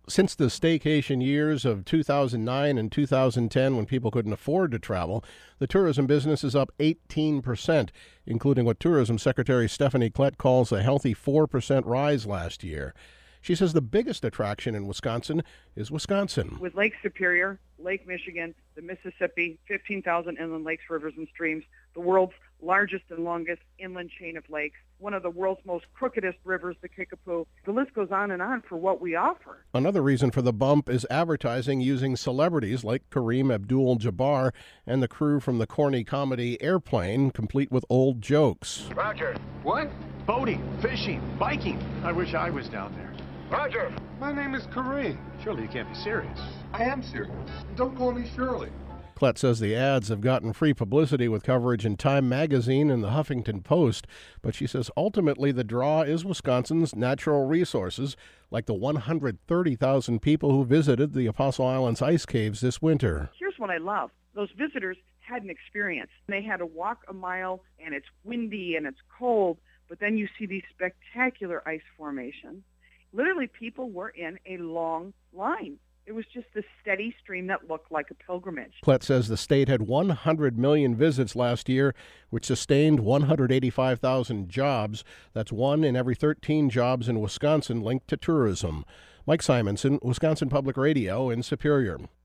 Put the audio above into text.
Since the staycation years of 2009 and 2010, when people couldn't afford to travel, the tourism business is up 18%, including what Tourism Secretary Stephanie Klett calls a healthy 4% rise last year. She says the biggest attraction in Wisconsin is Wisconsin. With Lake Superior, Lake Michigan, the Mississippi, 15,000 inland lakes, rivers, and streams, the world's largest and longest inland chain of lakes, one of the world's most crookedest rivers, the Kickapoo. The list goes on and on for what we offer. Another reason for the bump is advertising using celebrities like Kareem Abdul-Jabbar and the crew from the corny comedy Airplane, complete with old jokes. Roger. What? Boating, fishing, biking. I wish I was down there. Roger. My name is Kareem. Surely you can't be serious. I am serious. Don't call me Shirley. Klett says the ads have gotten free publicity with coverage in Time magazine and the Huffington Post, but she says ultimately the draw is Wisconsin's natural resources, like the 130,000 people who visited the Apostle Islands ice caves this winter. Here's what I love. Those visitors had an experience. They had to walk a mile, and it's windy and it's cold, but then you see these spectacular ice formations. Literally, people were in a long line. It was just this steady stream that looked like a pilgrimage. Klett says the state had 100 million visits last year, which sustained 185,000 jobs. That's 1 in every 13 jobs in Wisconsin linked to tourism. Mike Simonson, Wisconsin Public Radio in Superior.